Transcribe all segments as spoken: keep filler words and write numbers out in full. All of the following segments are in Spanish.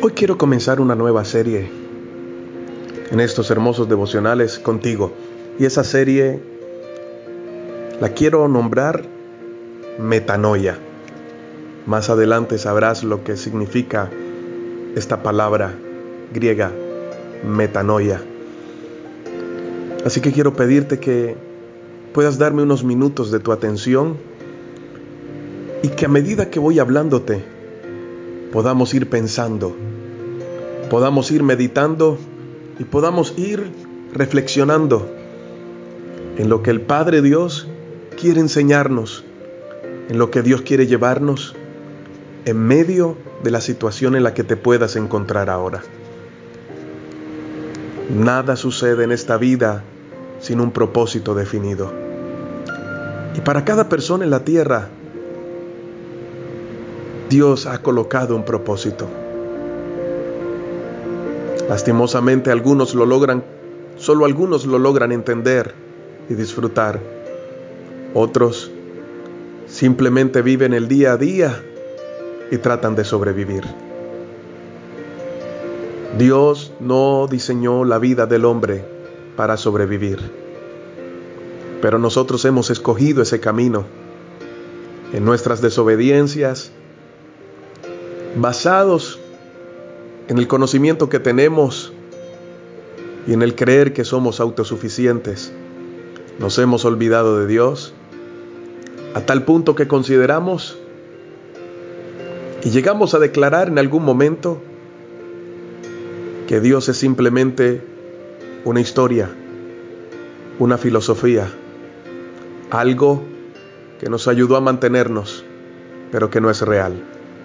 Hoy quiero comenzar una nueva serie en estos hermosos devocionales contigo. Y esa serie la quiero nombrar Metanoia. Más adelante sabrás lo que significa esta palabra griega, metanoia. Así que quiero pedirte que puedas darme unos minutos de tu atención y que a medida que voy hablándote podamos ir pensando, podamos ir meditando y podamos ir reflexionando en lo que el Padre Dios quiere enseñarnos, en lo que Dios quiere llevarnos en medio de la situación en la que te puedas encontrar ahora. Nada sucede en esta vida sin un propósito definido. Y para cada persona en la tierra, Dios ha colocado un propósito. Lastimosamente algunos lo logran, solo algunos lo logran entender y disfrutar. Otros simplemente viven el día a día y tratan de sobrevivir. Dios no diseñó la vida del hombre para sobrevivir, pero nosotros hemos escogido ese camino en nuestras desobediencias, basados en el conocimiento que tenemos y en el creer que somos autosuficientes. Nos hemos olvidado de Dios a tal punto que consideramos y llegamos a declarar en algún momento que Dios es simplemente una historia, una filosofía, algo que nos ayudó a mantenernos, pero que no es real.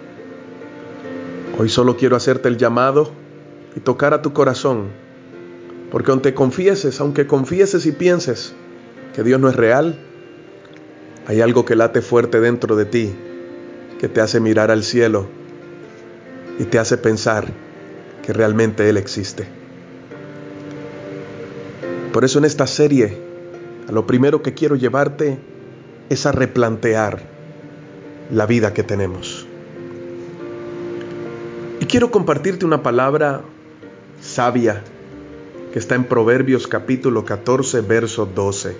Hoy solo quiero hacerte el llamado y tocar a tu corazón, porque aunque confieses, aunque confieses y pienses que Dios no es real, hay algo que late fuerte dentro de ti, que te hace mirar al cielo y te hace pensar que realmente Él existe. Por eso en esta serie, a lo primero que quiero llevarte es a replantear la vida que tenemos. Y quiero compartirte una palabra sabia que está en Proverbios capítulo catorce, verso doce.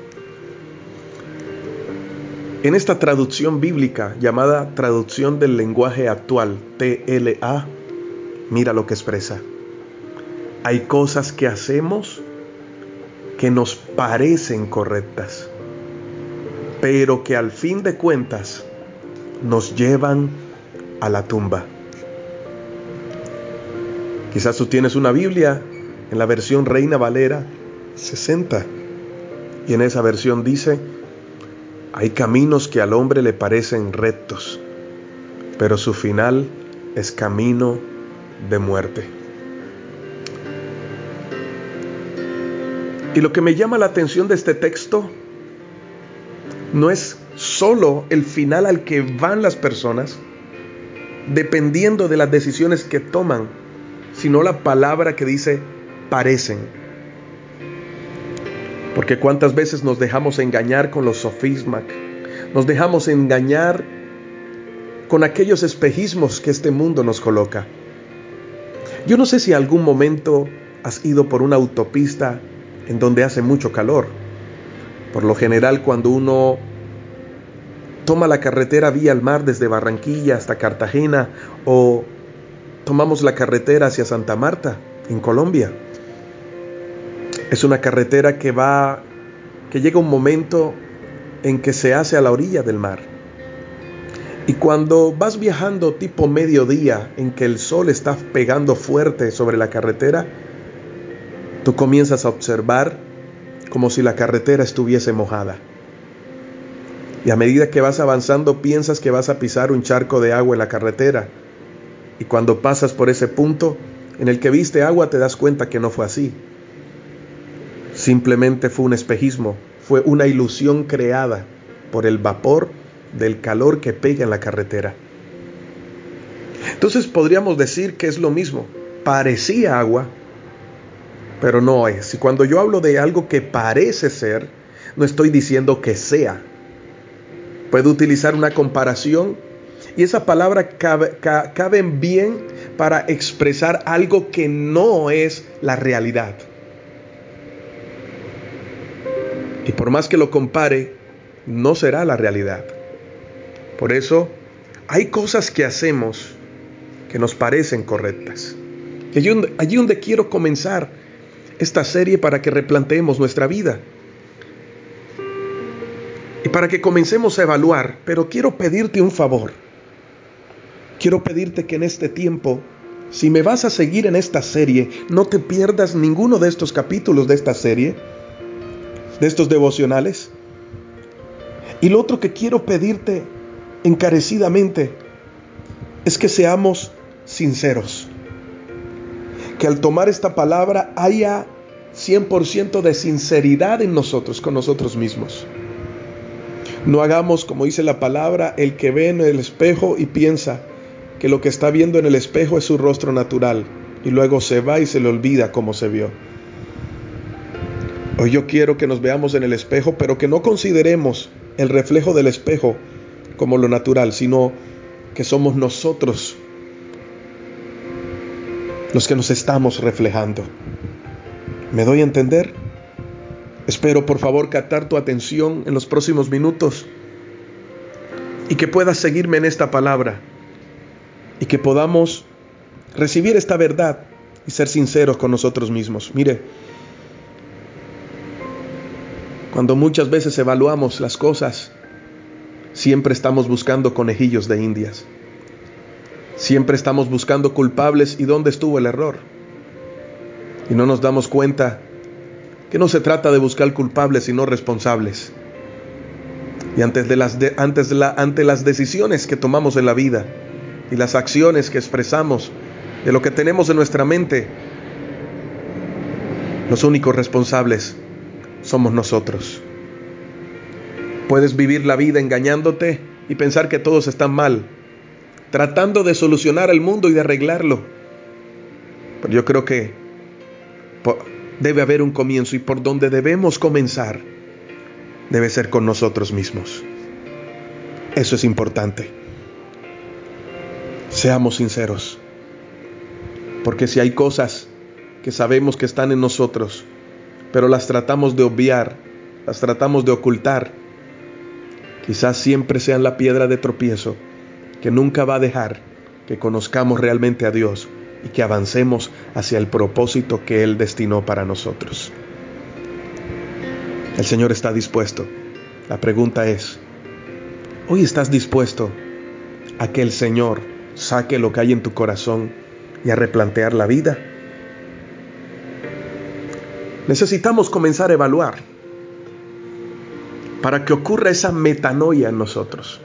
En esta traducción bíblica llamada Traducción del Lenguaje Actual, T L A, mira lo que expresa. Hay cosas que hacemos que nos parecen correctas, pero que al fin de cuentas nos llevan a la tumba. Quizás tú tienes una Biblia en la versión Reina Valera sesenta y en esa versión dice: hay caminos que al hombre le parecen rectos, pero su final es camino de muerte. Y lo que me llama la atención de este texto no es solo el final al que van las personas, dependiendo de las decisiones que toman, sino la palabra que dice parecen. Porque cuántas veces nos dejamos engañar con los sofismas, nos dejamos engañar con aquellos espejismos que este mundo nos coloca. Yo no sé si algún momento has ido por una autopista en donde hace mucho calor. Por lo general, cuando uno toma la carretera vía el mar desde Barranquilla hasta Cartagena, o tomamos la carretera hacia Santa Marta, en Colombia, es una carretera que va, que llega un momento en que se hace a la orilla del mar. Y cuando vas viajando tipo mediodía, en que el sol está pegando fuerte sobre la carretera, tú comienzas a observar como si la carretera estuviese mojada. Y a medida que vas avanzando, piensas que vas a pisar un charco de agua en la carretera. Y cuando pasas por ese punto en el que viste agua, te das cuenta que no fue así. Simplemente fue un espejismo, fue una ilusión creada por el vapor del calor que pega en la carretera. Entonces podríamos decir que es lo mismo. Parecía agua, pero no es. Y cuando yo hablo de algo que parece ser, no estoy diciendo que sea. Puedo utilizar una comparación y esa palabra cabe, ca, cabe bien para expresar algo que no es la realidad. Y por más que lo compare, no será la realidad. Por eso, hay cosas que hacemos que nos parecen correctas. Y allí donde, allí donde quiero comenzar esta serie para que replanteemos nuestra vida. Y para que comencemos a evaluar, pero quiero pedirte un favor. Quiero pedirte que en este tiempo, si me vas a seguir en esta serie, no te pierdas ninguno de estos capítulos de esta serie, de estos devocionales. Y lo otro que quiero pedirte encarecidamente es que seamos sinceros. Que al tomar esta palabra haya cien por ciento de sinceridad en nosotros, con nosotros mismos. No hagamos, como dice la palabra, el que ve en el espejo y piensa que lo que está viendo en el espejo es su rostro natural y luego se va y se le olvida cómo se vio. Hoy yo quiero que nos veamos en el espejo, pero que no consideremos el reflejo del espejo como lo natural, sino que somos nosotros los que nos estamos reflejando. ¿Me doy a entender? Espero por favor captar tu atención en los próximos minutos y que puedas seguirme en esta palabra y que podamos recibir esta verdad y ser sinceros con nosotros mismos. Mire, cuando muchas veces evaluamos las cosas, siempre estamos buscando conejillos de indias. Siempre estamos buscando culpables y dónde estuvo el error. Y no nos damos cuenta que no se trata de buscar culpables sino responsables. Y antes de las de, antes de la, ante las decisiones que tomamos en la vida y las acciones que expresamos de lo que tenemos en nuestra mente, los únicos responsables somos nosotros. Puedes vivir la vida engañándote y pensar que todos están mal, tratando de solucionar el mundo y de arreglarlo. Pero yo creo que debe haber un comienzo y por donde debemos comenzar debe ser con nosotros mismos. Eso es importante. Seamos sinceros. Porque si hay cosas que sabemos que están en nosotros, pero las tratamos de obviar, las tratamos de ocultar, quizás siempre sean la piedra de tropiezo que nunca va a dejar que conozcamos realmente a Dios y que avancemos hacia el propósito que Él destinó para nosotros. El Señor está dispuesto. La pregunta es, ¿hoy estás dispuesto a que el Señor saque lo que hay en tu corazón y a replantear la vida? Necesitamos comenzar a evaluar para que ocurra esa metanoia en nosotros.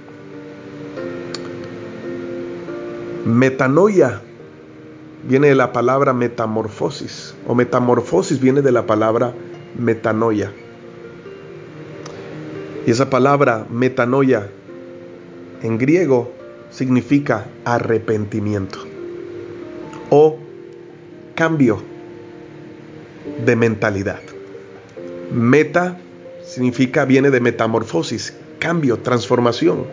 Metanoia viene de la palabra metamorfosis, o metamorfosis viene de la palabra metanoia. Y esa palabra metanoia en griego significa arrepentimiento o cambio de mentalidad. Meta significa, viene de metamorfosis, cambio, transformación.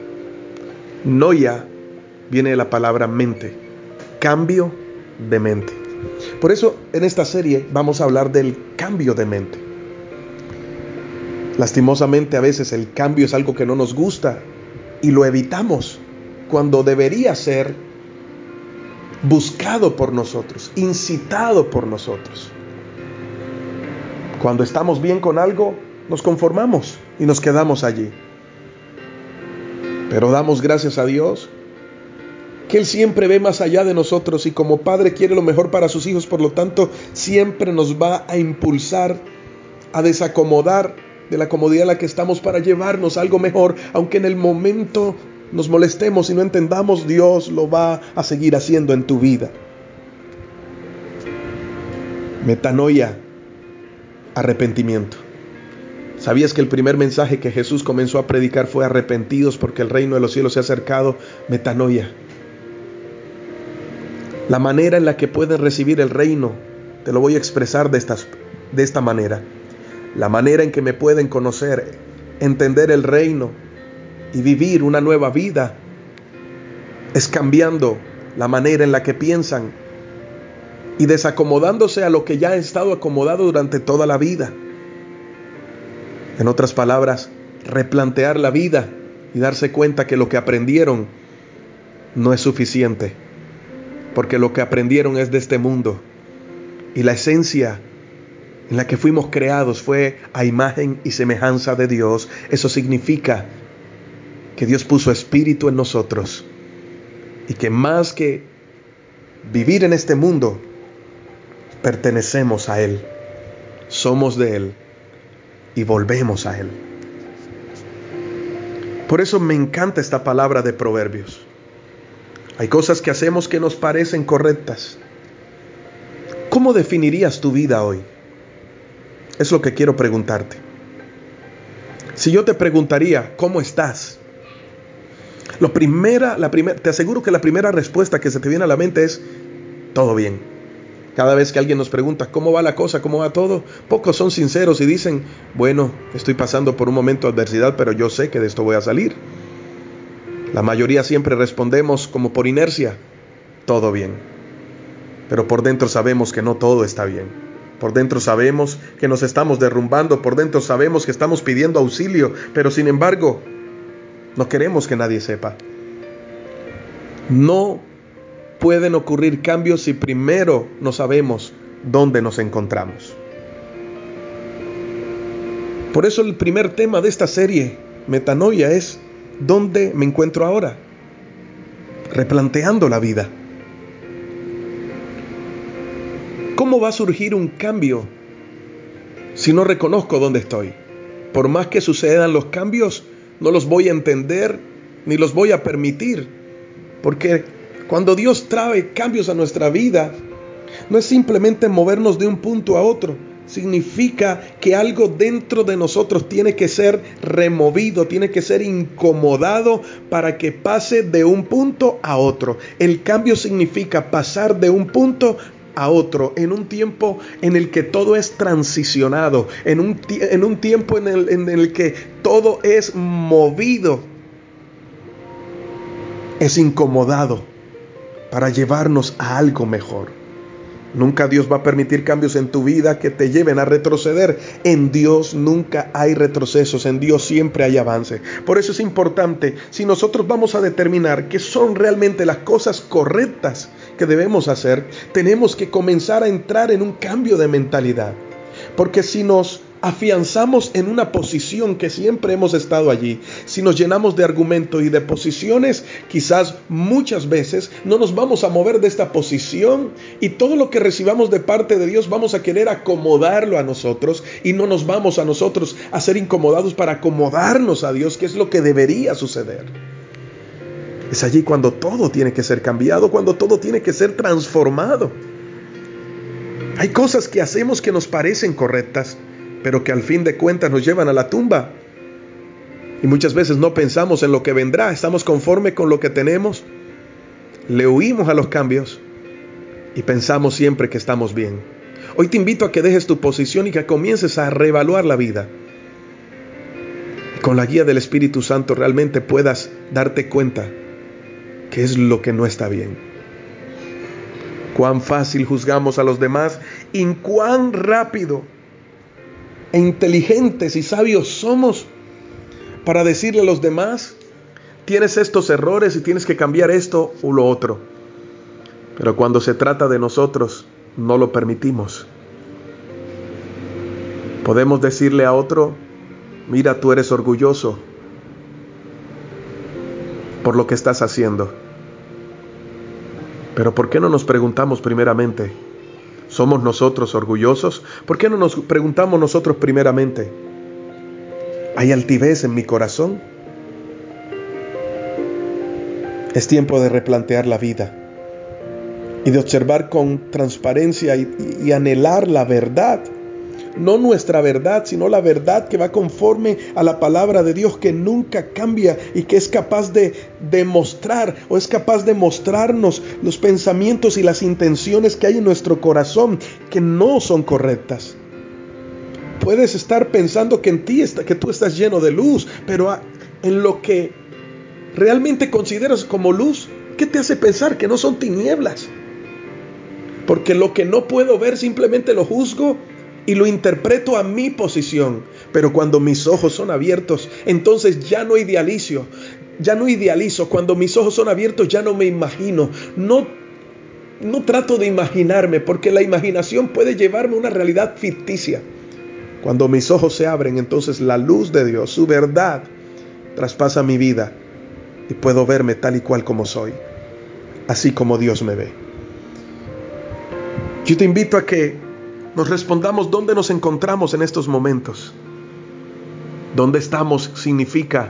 Noia viene de la palabra mente, cambio de mente. Por eso en esta serie vamos a hablar del cambio de mente. Lastimosamente a veces el cambio es algo que no nos gusta y lo evitamos cuando debería ser buscado por nosotros, incitado por nosotros. Cuando estamos bien con algo, nos conformamos y nos quedamos allí. Pero damos gracias a Dios que Él siempre ve más allá de nosotros y como Padre quiere lo mejor para sus hijos, por lo tanto siempre nos va a impulsar a desacomodar de la comodidad en la que estamos para llevarnos algo mejor, aunque en el momento nos molestemos y no entendamos, Dios lo va a seguir haciendo en tu vida. Metanoia, arrepentimiento. ¿Sabías que el primer mensaje que Jesús comenzó a predicar fue arrepentidos porque el reino de los cielos se ha acercado? Metanoia. La manera en la que puedes recibir el reino, te lo voy a expresar de, estas, de esta manera. La manera en que me pueden conocer, entender el reino y vivir una nueva vida es cambiando la manera en la que piensan y desacomodándose a lo que ya ha estado acomodado durante toda la vida. En otras palabras, replantear la vida y darse cuenta que lo que aprendieron no es suficiente, porque lo que aprendieron es de este mundo y la esencia en la que fuimos creados fue a imagen y semejanza de Dios. Eso significa que Dios puso espíritu en nosotros y que más que vivir en este mundo, pertenecemos a Él, somos de Él y volvemos a Él. Por eso me encanta esta palabra de Proverbios. Hay cosas que hacemos que nos parecen correctas. ¿Cómo definirías tu vida hoy? Es lo que quiero preguntarte. Si yo te preguntaría, ¿cómo estás? Lo primera, la primera, te aseguro que la primera respuesta que se te viene a la mente es, todo bien. Cada vez que alguien nos pregunta, ¿cómo va la cosa? ¿Cómo va todo? Pocos son sinceros y dicen, bueno, estoy pasando por un momento de adversidad, pero yo sé que de esto voy a salir. La mayoría siempre respondemos como por inercia, todo bien. Pero por dentro sabemos que no todo está bien. Por dentro sabemos que nos estamos derrumbando. Por dentro sabemos que estamos pidiendo auxilio. Pero sin embargo, no queremos que nadie sepa. No pueden ocurrir cambios si primero no sabemos dónde nos encontramos. Por eso el primer tema de esta serie, Metanoia, es ¿dónde me encuentro ahora? Replanteando la vida. ¿Cómo va a surgir un cambio si no reconozco dónde estoy? Por más que sucedan los cambios, no los voy a entender ni los voy a permitir. Porque cuando Dios trae cambios a nuestra vida, no es simplemente movernos de un punto a otro. Significa que algo dentro de nosotros tiene que ser removido, tiene que ser incomodado para que pase de un punto a otro. El cambio significa pasar de un punto a otro, en un tiempo en el que todo es transicionado, en un, en un tiempo en el, en el que todo es movido, es incomodado para llevarnos a algo mejor. Nunca Dios va a permitir cambios en tu vida que te lleven a retroceder. En Dios nunca hay retrocesos, en Dios siempre hay avance. Por eso es importante, si nosotros vamos a determinar qué son realmente las cosas correctas que debemos hacer, tenemos que comenzar a entrar en un cambio de mentalidad. Porque si nos afianzamos en una posición que siempre hemos estado allí, si nos llenamos de argumentos y de posiciones, quizás muchas veces no nos vamos a mover de esta posición y todo lo que recibamos de parte de Dios vamos a querer acomodarlo a nosotros y no nos vamos a nosotros a ser incomodados para acomodarnos a Dios, que es lo que debería suceder. Es allí cuando todo tiene que ser cambiado, cuando todo tiene que ser transformado. Hay cosas que hacemos que nos parecen correctas, pero que al fin de cuentas nos llevan a la tumba. Y muchas veces no pensamos en lo que vendrá, estamos conformes con lo que tenemos, le huimos a los cambios y pensamos siempre que estamos bien. Hoy te invito a que dejes tu posición y que comiences a reevaluar la vida. Y con la guía del Espíritu Santo realmente puedas darte cuenta qué es lo que no está bien. Cuán fácil juzgamos a los demás y cuán rápido e inteligentes y sabios somos para decirle a los demás, tienes estos errores y tienes que cambiar esto o lo otro. Pero cuando se trata de nosotros, no lo permitimos. Podemos decirle a otro, mira, tú eres orgulloso por lo que estás haciendo. Pero ¿por qué no nos preguntamos primeramente, ¿somos nosotros orgullosos? ¿Por qué no nos preguntamos nosotros primeramente, ¿hay altivez en mi corazón? Es tiempo de replantear la vida y de observar con transparencia y, y, y anhelar la verdad. No nuestra verdad, sino la verdad que va conforme a la palabra de Dios, que nunca cambia y que es capaz de demostrar o es capaz de mostrarnos los pensamientos y las intenciones que hay en nuestro corazón que no son correctas. Puedes estar pensando que en ti está, que tú estás lleno de luz, pero en lo que realmente consideras como luz, ¿Qué te hace pensar que no son tinieblas? Porque lo que no puedo ver simplemente lo juzgo y lo interpreto a mi posición. Pero cuando mis ojos son abiertos, entonces ya no idealizo. Ya no idealizo. Cuando mis ojos son abiertos, ya no me imagino. No, no trato de imaginarme, porque la imaginación puede llevarme a una realidad ficticia. Cuando mis ojos se abren, entonces la luz de Dios, su verdad, traspasa mi vida y puedo verme tal y cual como soy, así como Dios me ve. Yo te invito a que nos respondamos dónde nos encontramos en estos momentos. ¿Dónde estamos? Significa,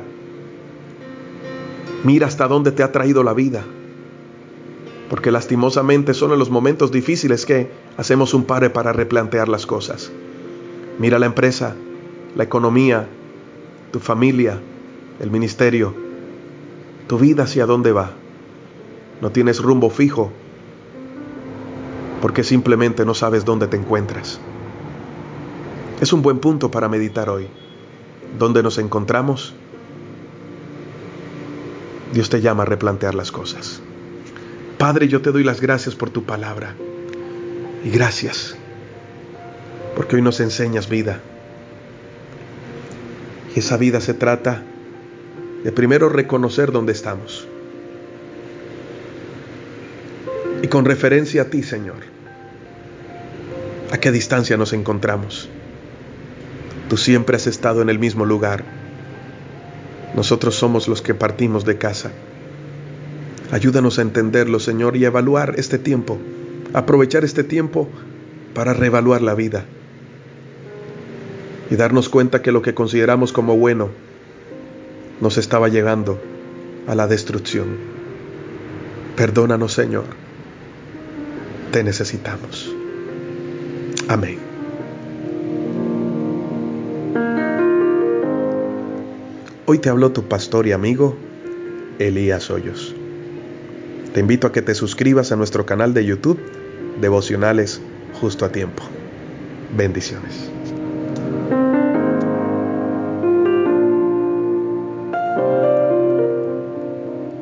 mira hasta dónde te ha traído la vida. Porque lastimosamente son en los momentos difíciles que hacemos un pare para replantear las cosas. Mira la empresa, la economía, tu familia, el ministerio, tu vida hacia dónde va. No tienes rumbo fijo porque simplemente no sabes dónde te encuentras. Es un buen punto para meditar hoy. ¿Dónde nos encontramos? Dios te llama a replantear las cosas. Padre, yo te doy las gracias por tu palabra. Y gracias porque hoy nos enseñas vida. Y esa vida se trata de primero reconocer dónde estamos. Y con referencia a ti, Señor, ¿a qué distancia nos encontramos? Tú siempre has estado en el mismo lugar. Nosotros somos los que partimos de casa. Ayúdanos a entenderlo, Señor, y a evaluar este tiempo. Aprovechar este tiempo para reevaluar la vida. Y darnos cuenta que lo que consideramos como bueno nos estaba llegando a la destrucción. Perdónanos, Señor. Te necesitamos. Amén. Hoy te habló tu pastor y amigo, Elías Hoyos. Te invito a que te suscribas a nuestro canal de YouTube, Devocionales Justo a Tiempo. Bendiciones.